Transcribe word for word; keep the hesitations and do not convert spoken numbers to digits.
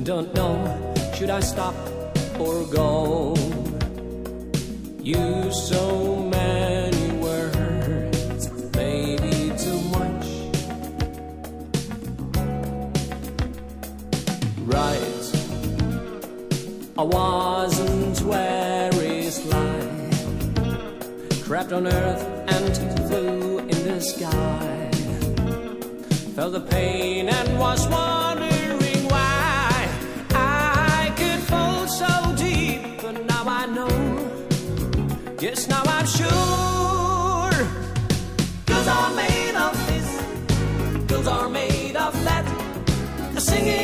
and don't know, should I stop or go? Use so many words, maybe too much. Right, I wasn't where is life, trapped on earth and flew in the sky. Felt the pain and was wondering why I could fall so deep, but now I know. Yes, now I'm sure. Girls are made of this, girls are made of that. Singing